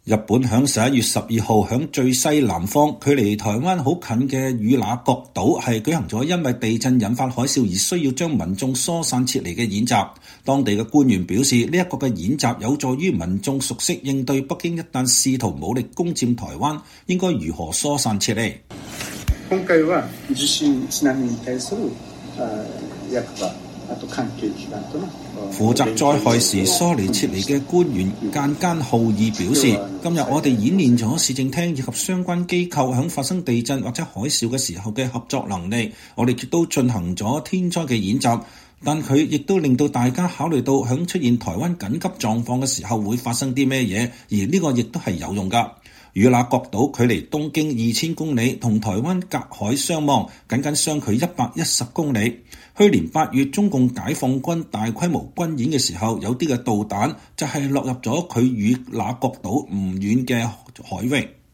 日本響11月12號響最西南方，距離台灣好近嘅與那國島係舉行咗因為地震引發海嘯而需要將民眾疏散撤離嘅演習。當地嘅官員表示，呢一個嘅演習有助於民眾熟悉應對北京一旦試圖武力攻佔台灣，應該如何疏散撤離。 今回は地震津波に対する役場、あと関係機關との負責災害時疏離撤離嘅官員間浩二表示，今日我哋演練咗市政廳以及相關機構響發生地震或者海嘯嘅時候嘅合作能力，我哋亦都進行咗天災嘅演習，但佢亦都令到大家考慮到響出現台灣緊急狀況嘅時候會發生啲咩嘢，而呢個亦都係有用㗎。與那國島距離東經2000公里，同台灣隔海相望，僅僅相距110公里。去年8月，中共解放軍大規模軍演嘅時候，有啲嘅導彈就係落入咗佢與那國島唔遠嘅海域。